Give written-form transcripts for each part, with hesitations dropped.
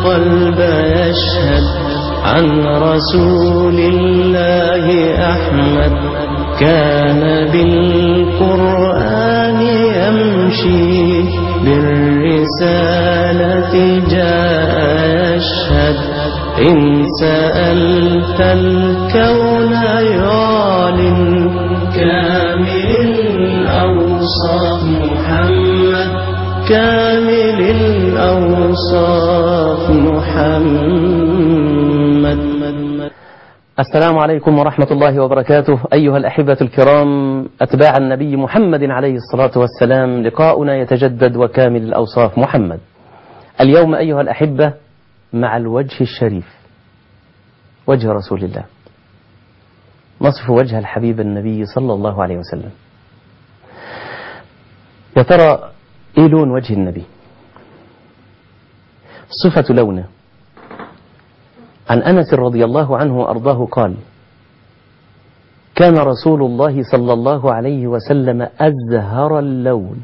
القلب يشهد عن رسول الله أحمد كان بالقرآن يمشي بالرسالة جاء يشهد إن سألت الكون يعلن كامل الأوصاف محمد كامل الأوصاف محمد. السلام عليكم ورحمة الله وبركاته أيها الأحبة الكرام أتباع النبي محمد عليه الصلاة والسلام. لقاؤنا يتجدد وكامل الأوصاف محمد. اليوم أيها الأحبة مع الوجه الشريف، وجه رسول الله، نصف وجه الحبيب النبي صلى الله عليه وسلم. يا ترى إيه لون وجه النبي؟ صفة لونه. عن أنس رضي الله عنه وأرضاه قال: كان رسول الله صلى الله عليه وسلم أزهر اللون،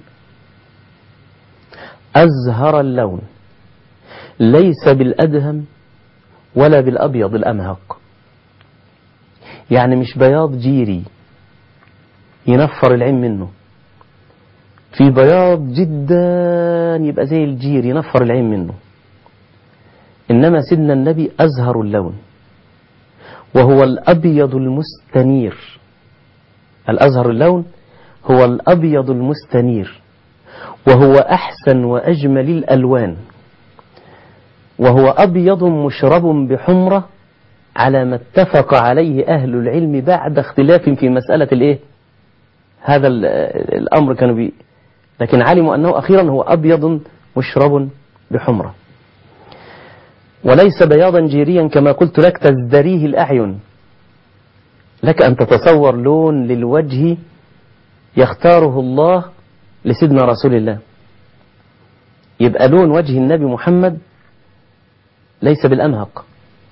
أزهر اللون، ليس بالأدهم ولا بالأبيض الأمهق. يعني مش بياض جيري ينفر العين منه، في بياض جدا يبقى زي الجير ينفر العين منه. إنما سيدنا النبي أزهر اللون، وهو الأبيض المستنير. الأزهر اللون هو الأبيض المستنير، وهو أحسن وأجمل الألوان، وهو أبيض مشرب بحمرة على ما اتفق عليه أهل العلم بعد اختلاف في مسألة الإيه؟ هذا الأمر كانوا لكن علموا أنه أخيرا هو أبيض مشرب بحمرة، وليس بياضا جيريا كما قلت لك تزدريه الأعين. لك أن تتصور لون للوجه يختاره الله لسيدنا رسول الله، يبقى لون وجه النبي محمد ليس بالأمهق،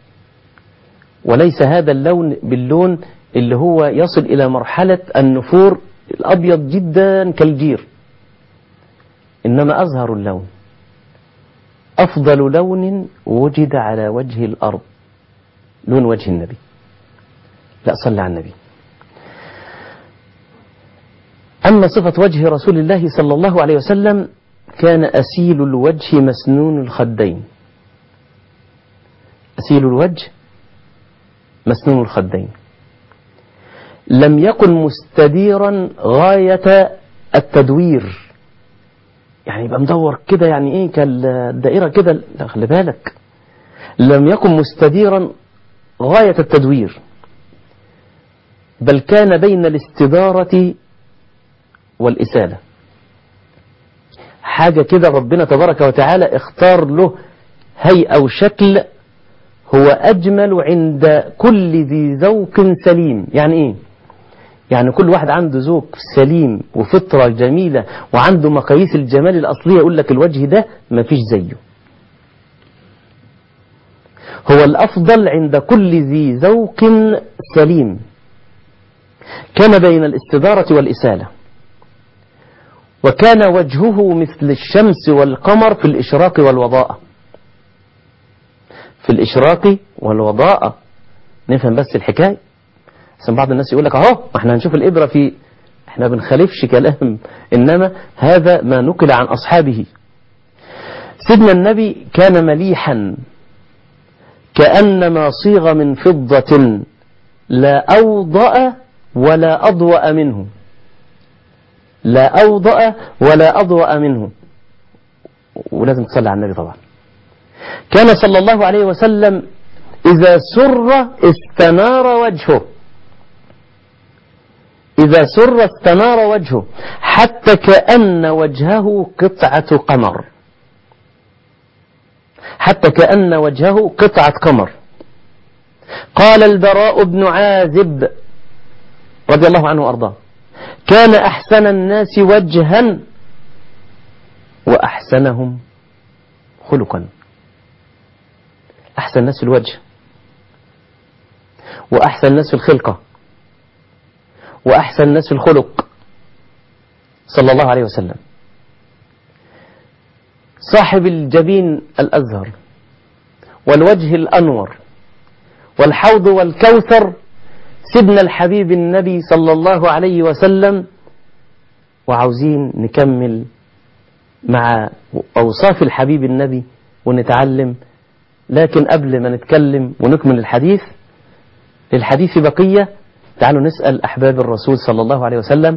وليس هذا اللون باللون اللي هو يصل إلى مرحلة النفور الأبيض جدا كالجير، إنما أزهر اللون، أفضل لون وجد على وجه الأرض لون وجه النبي. لا صلى على النبي. أما صفة وجه رسول الله صلى الله عليه وسلم كان أسيل الوجه مسنون الخدين. أسيل الوجه مسنون الخدين، لم يكن مستديرا غاية التدوير، يعني يبقى مدور كده، يعني ايه كالدائرة كده، لا خلي بالك، لم يكن مستديرا غاية التدوير، بل كان بين الاستدارة والإسالة. حاجة كده ربنا تبارك وتعالى اختار له هيئة وشكل هو أجمل عند كل ذي ذوق سليم. يعني ايه؟ يعني كل واحد عنده ذوق سليم وفطرة جميلة وعنده مقاييس الجمال الأصلية، يقول لك الوجه ده ما فيش زيه، هو الأفضل عند كل ذي ذوق سليم. كان بين الاستدارة والإسالة، وكان وجهه مثل الشمس والقمر في الإشراق والوضاءة. في الإشراق والوضاءة نفهم بس الحكاية، عشان بعض الناس يقول لك اهو احنا هنشوف الإبرة في، احنا بنخالفش كلام، إنما هذا ما نقل عن أصحابه. سيدنا النبي كان مليحا كأنما صيغ من فضة، لا أوضأ ولا أضوأ منه، لا أوضأ ولا أضوأ منه. ولازم تصلي على النبي طبعا. كان صلى الله عليه وسلم إذا سر استنار وجهه، إذا سر استنار وجهه حتى كأن وجهه قطعة قمر، حتى كأن وجهه قطعة قمر. قال البراء بن عازب رضي الله عنه وأرضاه: كان أحسن الناس وجها وأحسنهم خلقا. أحسن الناس في الوجه، وأحسن الناس في الخلقة، وأحسن الناس في الخلق، صلى الله عليه وسلم. صاحب الجبين الأزهر، والوجه الأنور والحوض والكوثر سيدنا الحبيب النبي صلى الله عليه وسلم. وعاوزين نكمل مع أوصاف الحبيب النبي ونتعلم، لكن قبل ما نتكلم ونكمل الحديث للحديث بقية، تعالوا نسأل أحباب الرسول صلى الله عليه وسلم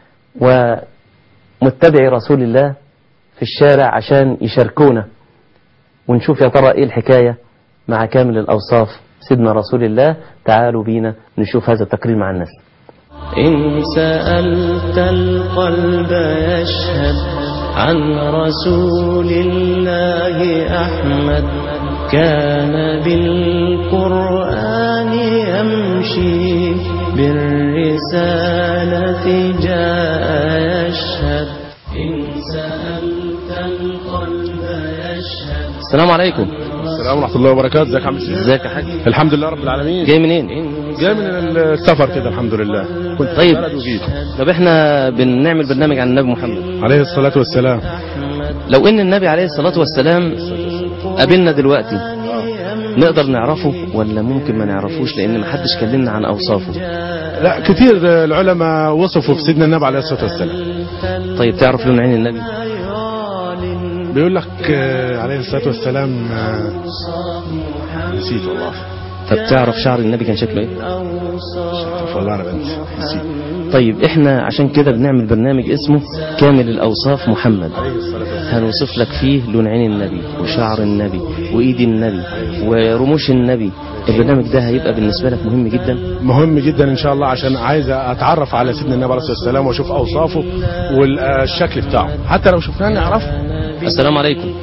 ومتبعي رسول الله في الشارع عشان يشاركونا ونشوف يا ترى إيه الحكاية مع كامل الأوصاف سيدنا رسول الله. تعالوا بينا نشوف هذا التقرير مع الناس. إن سألت القلب يشهد عن رسول الله أحمد، كان بالقرآن يمشي بالرسالة جاء يشهد. إن سألت القلب يشهد. السلام عليكم. السلام ورحمة الله وبركاته. ازيك يا عم سيدي؟ ازيك يا حاج؟ الحمد لله رب العالمين. جاي منين؟ جاي من السفر كده الحمد لله. كنت طيب. في البلد وجيت. طب احنا بنعمل برنامج عن النبي محمد عليه الصلاة والسلام. لو ان النبي عليه الصلاة والسلام قابلنا دلوقتي نقدر نعرفه ولا ممكن ما نعرفوش، لان ما حدش كلمنا عن اوصافه؟ لا كتير العلماء وصفوا في سيدنا النبي عليه الصلاة والسلام. طيب تعرف لون عين النبي؟ بيقول لك عليه الصلاة والسلام نسيت والله. طب تعرف شعر النبي كان شكله ايه؟ والله انا بنسى نسيت. طيب احنا عشان كده بنعمل برنامج اسمه كامل الاوصاف محمد، هنوصف لك فيه لون عين النبي وشعر النبي وايد النبي ورموش النبي. البرنامج ده هيبقى بالنسبة لك مهم جدا. مهم جدا ان شاء الله، عشان عايز اتعرف على سيدنا النبي عليه الصلاة والسلام واشوف اوصافه والشكل بتاعه، حتى لو شفناه نعرفه. السلام عليكم.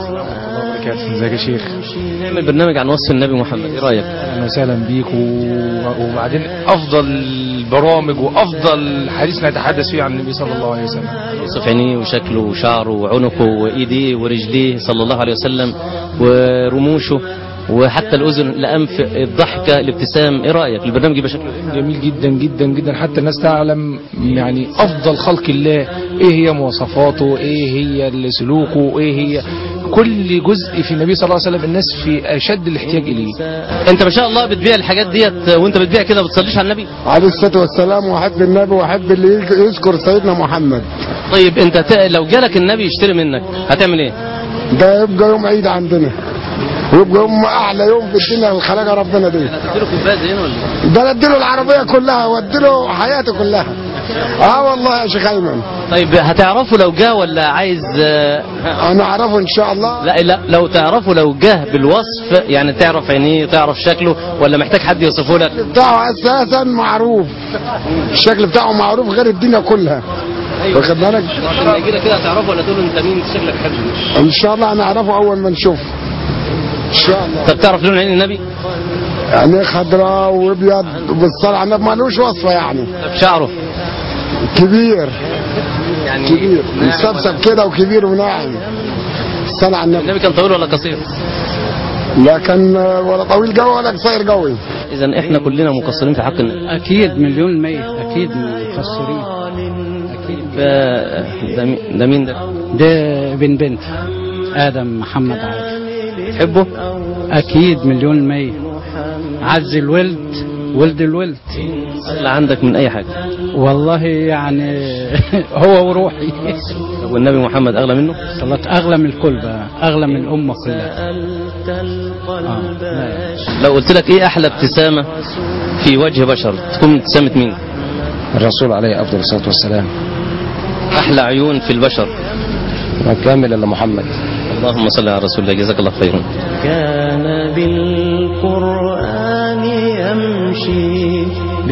ازيك يا شيخ؟ نعمل برنامج عن وصف النبي محمد، ايه رايك؟ اهلا وسهلا بيك. وبعدين افضل البرامج وافضل حديث نتحدث فيه عن النبي صلى الله عليه وسلم. وصف عينيه وشكله وشعره وعنقه وايديه ورجليه صلى الله عليه وسلم ورموشه وحتى الاذن، الانف، الضحكه، الابتسام. ايه رايك البرنامج يبقى شكله جميل جدا جدا جدا، حتى الناس تعلم يعني افضل خلق الله ايه هي مواصفاته، ايه هي سلوكه، ايه هي كل جزء في النبي صلى الله عليه وسلم. الناس في اشد الاحتياج اليه. انت ما شاء الله بتبيع الحاجات ديت وانت بتبيع كده بتصليش على النبي عليه الصلاة والسلام، واحب النبي واحب اللي يذكر سيدنا محمد. طيب انت لو جالك النبي يشتري منك هتعمل ايه؟ ده يبقى يوم عيد عندنا، ويبقى يوم احلى يوم في الدنيا اللي خلقها ربنا دي. هتديله كوبايه زين ولا؟ ده اديله العربيه كلها واديله حياته كلها. والله يا شيخ ايمن. طيب هتعرفه لو جه ولا عايز؟ انا اعرفه ان شاء الله. لا لو تعرفه لو جه بالوصف، يعني تعرف عينيه تعرف شكله ولا محتاج حد يوصفه لك؟ الشكل بتاعه اساسا معروف، الشكل بتاعه معروف غير الدنيا كلها. واخد بالك؟ لما يجي لك كده هتعرفه ولا تقول له انت مين شكلك حلو؟ ان شاء الله هنعرفه اول ما نشوفه ان شاء الله. طب تعرف لون عين النبي؟ يعني خضراء وابيض وبالصلاه على النبي مالوش وصفه يعني. طب شعره؟ كبير يعني كبير مسبسب كده وكبير وناعم. الصلاه على النبي. النبي كان طويل ولا قصير؟ لا كان ولا طويل قوي ولا قصير قوي. اذا احنا كلنا مقصرين في حق النبي. أكيد 100%، أكيد مقصرين أكيد. ده مين ده؟ ده بنت آدم محمد عادل. تحبه؟ أكيد 100%. عز الولد ولد الولد. أغلى عندك من أي حاجة؟ والله يعني هو وروحي. طب والنبي محمد أغلى منه؟ صلاة أغلى من الكل بقى، أغلى من الأمة كلها. لو قلت لك إيه أحلى ابتسامة في وجه بشر تكون ابتسامة مين؟ الرسول عليه أفضل الصلاة والسلام. أحلى عيون في البشر؟ وكامل إلا محمد. اللهم صل على رسول الله، جزاك الله خيرا. كان بالقرآن يمشي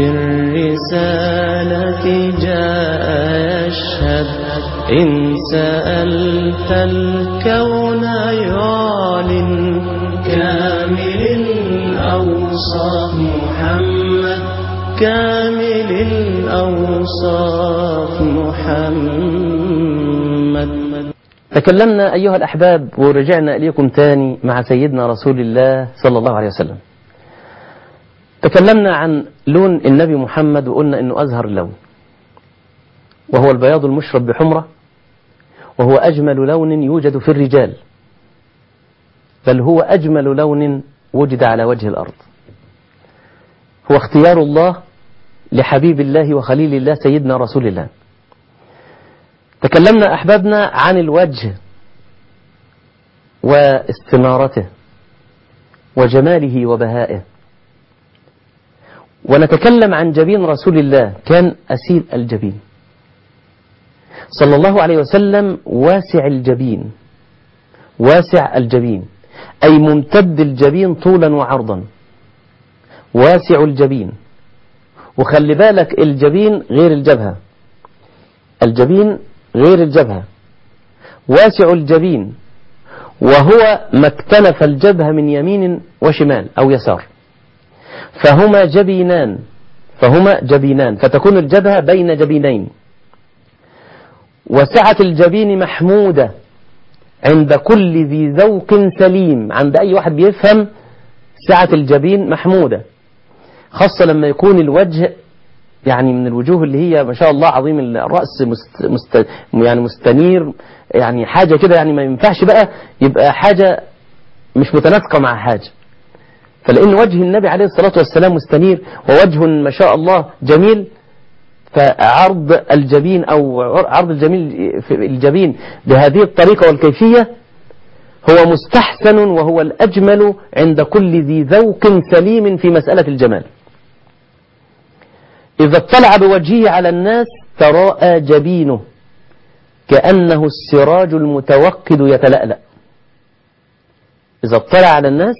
بالرسالة جاء يشهد. إن سألت الكون يعلن كامل الأوصاف محمد، كامل الأوصاف محمد. تكلمنا أيها الأحباب ورجعنا إليكم تاني مع سيدنا رسول الله صلى الله عليه وسلم. تكلمنا عن لون النبي محمد وقلنا إنه أزهر اللون، وهو البياض المشرب بحمرة، وهو أجمل لون يوجد في الرجال. بل هو أجمل لون وجد على وجه الأرض. هو اختيار الله لحبيب الله وخليل الله سيدنا رسول الله. تكلمنا أحبابنا عن الوجه واستنارته وجماله وبهائه، ونتكلم عن جبين رسول الله. كان أسيل الجبين صلى الله عليه وسلم، واسع الجبين، واسع الجبين أي ممتد الجبين طولا وعرضا، واسع الجبين. وخلي بالك الجبين غير الجبهة، الجبين غير الجبهة، واسع الجبين وهو ما اكتنف الجبهة من يمين وشمال أو يسار، فهما جبينان، فهما جبينان، فتكون الجبهة بين جبينين. وسعة الجبين محمودة عند كل ذي ذوق سليم، عند أي واحد بيفهم سعة الجبين محمودة، خاصة لما يكون الوجه يعني من الوجوه اللي هي ما شاء الله عظيم الرأس يعني مستنير، يعني حاجة كده، يعني ما ينفعش بقى يبقى حاجة مش متناسقة مع حاجة. فلأن وجه النبي عليه الصلاة والسلام مستنير ووجه ما شاء الله جميل، فعرض الجبين أو عرض الجبين بهذه الطريقة والكيفية هو مستحسن وهو الأجمل عند كل ذي ذوق سليم في مسألة الجمال. إذا اطلع بوجهه على الناس تراءى جبينه كأنه السراج المتوقد يتلألأ. إذا اطلع على الناس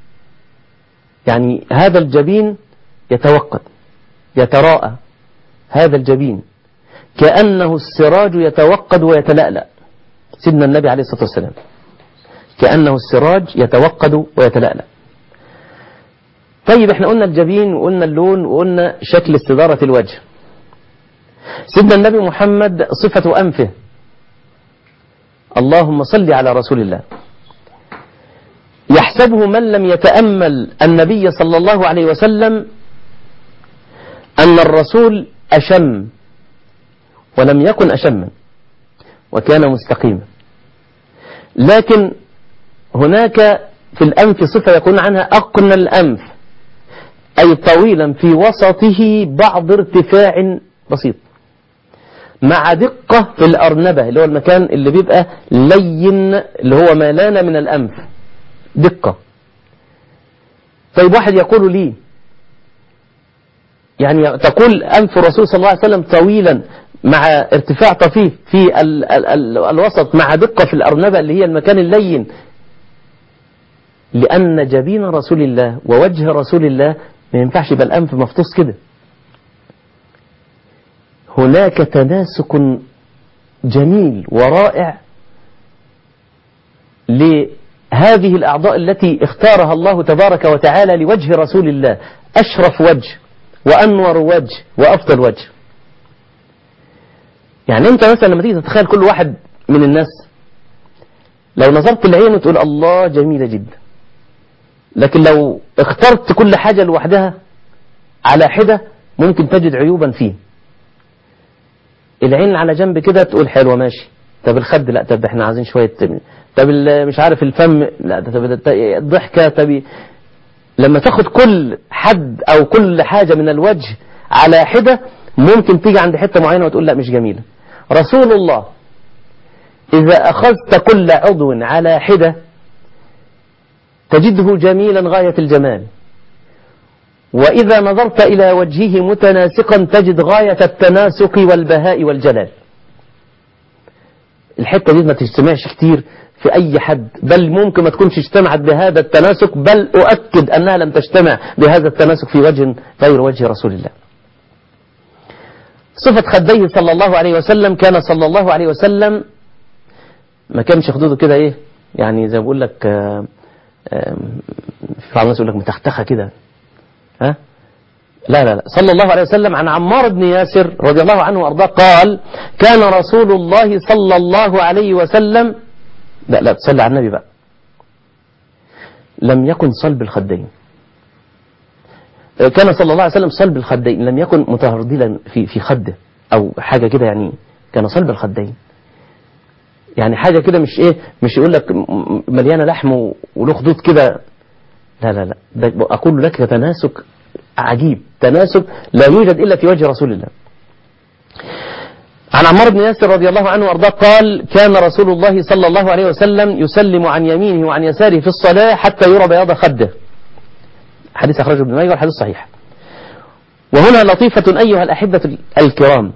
يعني هذا الجبين يتوقد يتراءى، هذا الجبين كأنه السراج يتوقد ويتلألأ. سيدنا النبي عليه الصلاة والسلام كأنه السراج يتوقد ويتلألأ. طيب احنا قلنا الجبين وقلنا اللون وقلنا شكل استدارة الوجه. سيدنا النبي محمد صفة أنفه، اللهم صل على رسول الله. يحسبه من لم يتأمل النبي صلى الله عليه وسلم أن الرسول أشم، ولم يكن أشما وكان مستقيما. لكن هناك في الأنف صفة يكون عنها أقنى الأنف، أي طويلا في وسطه بعض ارتفاع بسيط، مع دقة في الأرنبة اللي هو المكان اللي بيبقى لين اللي هو ما لان من الأنف، دقة. طيب واحد يقول لي يعني تقول أنف الرسول صلى الله عليه وسلم طويلا مع ارتفاع طفيف في الوسط مع دقة في الأرنبة اللي هي المكان اللين، لأن جبين رسول الله ووجه رسول الله ما ينفعش يبقى الأنف مفطوس كده. هناك تناسق جميل ورائع لهذه الأعضاء التي اختارها الله تبارك وتعالى لوجه رسول الله، أشرف وجه وأنور وجه وأفضل وجه. يعني أنت مثلا لما تيجي تتخيل كل واحد من الناس، لو نظرت العين وتقول الله جميلة جدا، لكن لو اخترت كل حاجة لوحدها على حدة ممكن تجد عيوبا فيه. العين على جنب كده تقول حلوة ماشي، طب الخد لا، طب احنا عايزين شوية، طب مش عارف الفم لا، طب الضحكة، طب لما تاخد كل حد او كل حاجة من الوجه على حدة ممكن تيجي عند حتة معينة وتقول لا مش جميلة. رسول الله إذا أخذت كل عضو على حدة تجده جميلا غاية الجمال، وإذا نظرت إلى وجهه متناسقا تجد غاية التناسق والبهاء والجلال. الحتة دي ما تجتمعش كتير في أي حد، بل ممكن ما تكونش اجتمعت بهذا التناسق، بل أؤكد أنها لم تجتمع بهذا التناسق في وجه غير وجه رسول الله. صفة خديه صلى الله عليه وسلم، كان صلى الله عليه وسلم ما كانش خدوده كده ايه يعني زي ما بقول لك في بعض الناس يقول لك متختخه كده، ها لا لا لا. صلى الله عليه وسلم عن عمار بن ياسر رضي الله عنه وارضاه قال كان رسول الله صلى الله عليه وسلم، لا تصلي على النبي بقى، لم يكن صلب الخدين. كان صلى الله عليه وسلم صلب الخدين، لم يكن متهردلا في خده أو حاجة كده، يعني كان صلب الخدين. يعني حاجة كده مش يقول لك مليانة لحم وله خدود كده، لا لا لا، ده أقول لك تناسك عجيب، تناسك لا يوجد إلا في وجه رسول الله. عن عمار بن ياسر رضي الله عنه وارضاه قال: كان رسول الله صلى الله عليه وسلم يسلم عن يمينه وعن يساره في الصلاة حتى يرى بياض خده. حديث أخرجه ابن ماجه والحديث صحيح. وهنا لطيفة أيها الأحبة الكرام،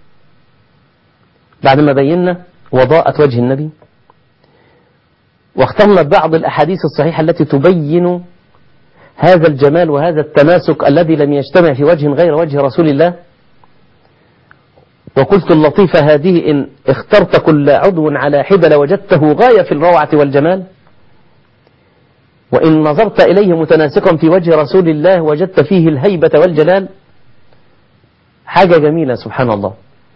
بعد ما بينا وضاءة وجه النبي واخترنا بعض الأحاديث الصحيحة التي تبين هذا الجمال وهذا التماسك الذي لم يجتمع في وجه غير وجه رسول الله، وقلت اللطيفة هذه: إن اخترت كل عضو على حدة لوجدته غاية في الروعة والجمال، وإن نظرت إليه متناسقا في وجه رسول الله وجدت فيه الهيبة والجلال. حاجة جميلة سبحان الله.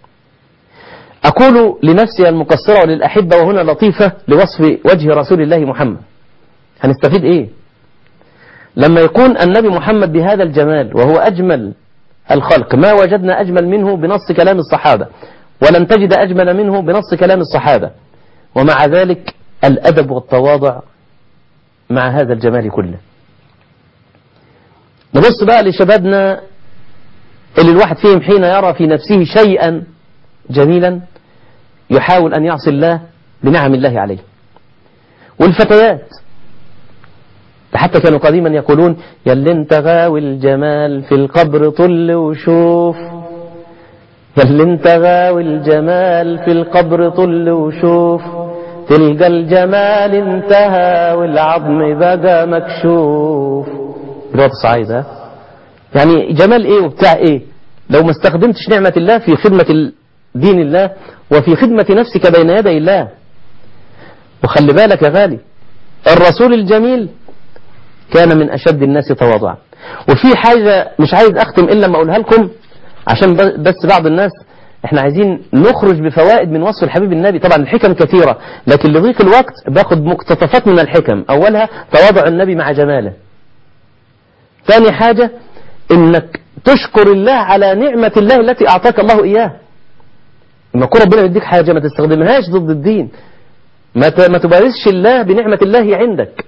أقول لنفسي المقصرة وللأحبة وهنا لطيفة لوصف وجه رسول الله محمد. هنستفيد إيه لما يكون النبي محمد بهذا الجمال وهو أجمل الخلق؟ ما وجدنا أجمل منه بنص كلام الصحابة، ولن تجد أجمل منه بنص كلام الصحابة، ومع ذلك الأدب والتواضع مع هذا الجمال كله. نبص بقى لشبابنا اللي الواحد فيهم حين يرى في نفسه شيئا جميلا يحاول أن يعصي الله بنعم الله عليه، والفتيات حتى كانوا قديما يقولون: ياللي انت غاوي الجمال في القبر طل وشوف، ياللي انت غاوي الجمال في القبر طل وشوف، تلقى الجمال انتهى والعظم بقى مكشوف. بلغة الصعيد يعني جمال ايه وبتاع ايه لو ما استخدمتش نعمة الله في خدمة دين الله وفي خدمة نفسك بين يدي الله. وخلي بالك يا غالي، الرسول الجميل كان من أشد الناس تواضعا. وفي حاجة مش عايز أختم إلا ما أقولها لكم، عشان بس بعض الناس احنا عايزين نخرج بفوائد من وصف الحبيب النبي. طبعا الحكم كثيرة، لكن لضيق الوقت باخد مقتطفات من الحكم. أولها تواضع النبي مع جماله. ثاني حاجة إنك تشكر الله على نعمة الله التي أعطاك الله إياه. لما يكون ربنا يديك حاجة ما تستخدمهاش ضد الدين، ما تبارزش الله بنعمة الله عندك.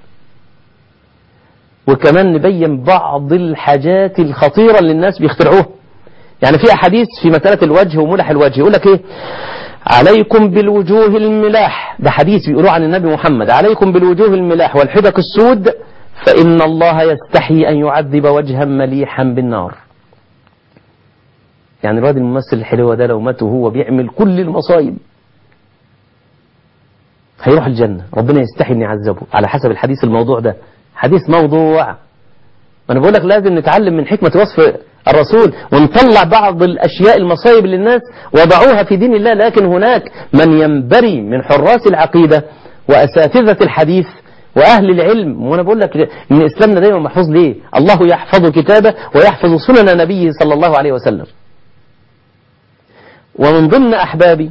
وكمان نبين بعض الحاجات الخطيرة اللي الناس بيخترعوها. يعني في أحاديث في مسألة الوجه وملح الوجه، يقول لك إيه؟ عليكم بالوجوه الملاح، ده حديث بيقولوه عن النبي محمد: عليكم بالوجوه الملاح والحدق السود فإن الله يستحي أن يعذب وجها مليحا بالنار. يعني الواد الممثل الحلو ده لو مات وهو بيعمل كل المصايب هيروح الجنة، ربنا يستحي أن يعذبه على حسب الحديث. الموضوع ده حديث موضوع. ما أنا بقول لك لازم نتعلم من حكمة وصف الرسول ونطلع بعض الأشياء المصايب اللي الناس وضعوها في دين الله. لكن هناك من ينبري من حراس العقيدة وأساتذة الحديث وأهل العلم. وأنا بقول لك إن إسلامنا دايما محفوظ ليه؟ الله يحفظ كتابه ويحفظ سنن نبيه صلى الله عليه وسلم. ومن ضمن أحبابي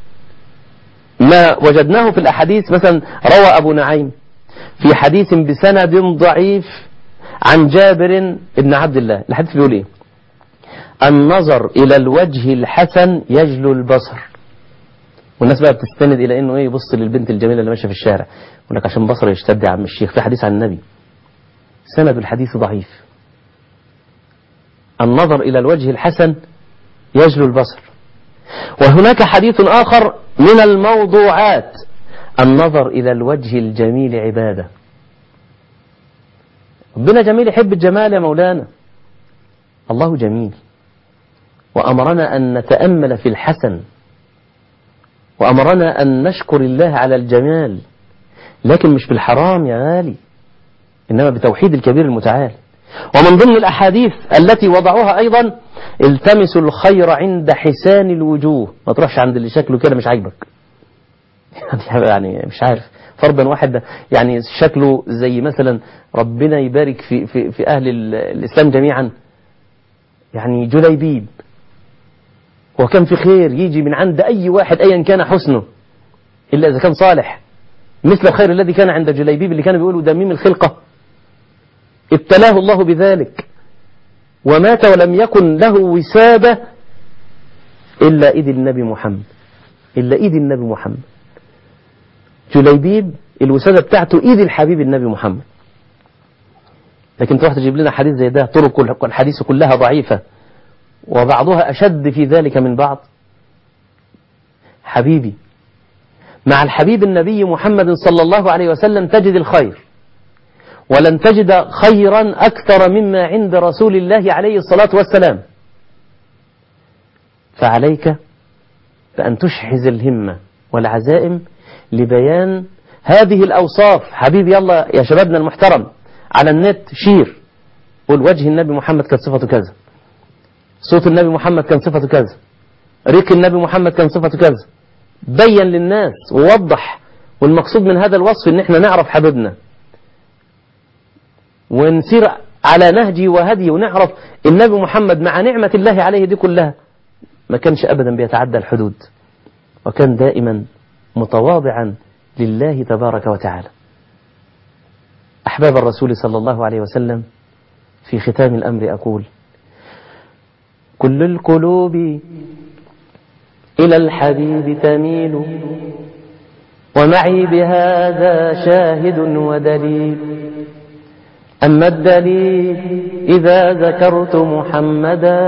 ما وجدناه في الأحاديث، مثلا روى أبو نعيم في حديث بسند ضعيف عن جابر بن عبد الله، الحديث بيقول إيه؟ النظر إلى الوجه الحسن يجلو البصر. والناس بقى بتستند إلى إنه إيه؟ يبص للبنت الجميلة اللي ماشية في الشارع، يقول لك عشان بصره يشتد يا عم الشيخ. في حديث عن النبي سند الحديث ضعيف. النظر إلى الوجه الحسن يجلو البصر. وهناك حديث آخر من الموضوعات: النظر إلى الوجه الجميل عبادة. ربنا جميل يحب الجمال يا مولانا. الله جميل وأمرنا أن نتأمل في الحسن، وأمرنا أن نشكر الله على الجمال، لكن مش بالحرام يا غالي، إنما بتوحيد الكبير المتعال. ومن ضمن الأحاديث التي وضعوها أيضا: التمسوا الخير عند حسان الوجوه. ما تروحش عند اللي شكله كده مش عاجبك. يعني مش عارف، فرضا واحد يعني شكله زي مثلا ربنا يبارك في أهل الإسلام جميعا، يعني جليبيب، وكان في خير يجي من عند أي واحد أيا كان حسنه إلا إذا كان صالح، مثل الخير الذي كان عند جليبيب اللي كانوا بيقولوا دميم الخلقة. ابتلاه الله بذلك ومات ولم يكن له وسادة إلا إيد النبي محمد، إلا إيد النبي محمد. جليبيب الوسادة بتاعته إيد الحبيب النبي محمد. لكن تروح تجيب لنا حديث زي ده طرق الحديث كلها ضعيفة وبعضها أشد في ذلك من بعض. حبيبي، مع الحبيب النبي محمد صلى الله عليه وسلم تجد الخير، ولن تجد خيرا أكثر مما عند رسول الله عليه الصلاة والسلام. فعليك بأن تشحذ الهمة والعزائم لبيان هذه الأوصاف. حبيبي يلا يا شبابنا المحترم على النت شير، قول وجه النبي محمد كانت صفته كذا، صوت النبي محمد كان صفته كذا، ريق النبي محمد كان صفته كذا. بين للناس ووضح. والمقصود من هذا الوصف ان احنا نعرف حبيبنا ونسير على نهجه وهديه ونعرف النبي محمد مع نعمة الله عليه دي كلها ما كانش أبدا بيتعدى الحدود، وكان دائما متواضعا لله تبارك وتعالى. أحباب الرسول صلى الله عليه وسلم، في ختام الأمر أقول: كل القلوب إلى الحبيب تميل، ومعي بهذا شاهد ودليل. أما الدليل إذا ذكرت محمدا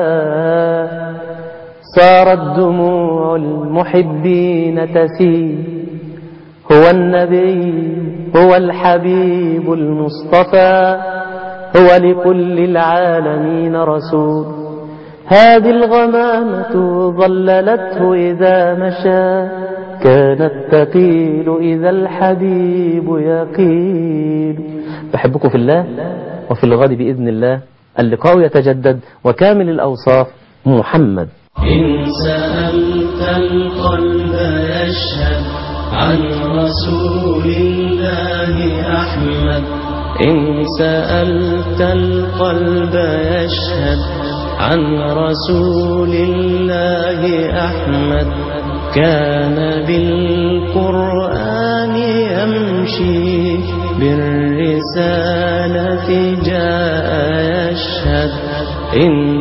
صارت دموع المحبين تسيل. هو النبي هو الحبيب المصطفى، هو لكل العالمين رسول. هذه الغمامة ظللته إذا مشى، كانت تقيل إذا الحبيب يقيل. بحبكم في الله وفي الغد بإذن الله. اللقاء يتجدد وكامل الأوصاف محمد. إن سألت القلب يشهد عن رسول الله أحمد. إن سألت القلب يشهد عن رسول الله أحمد. كان بالقرآن يمشي، بالرسالة جاء يشهد. إن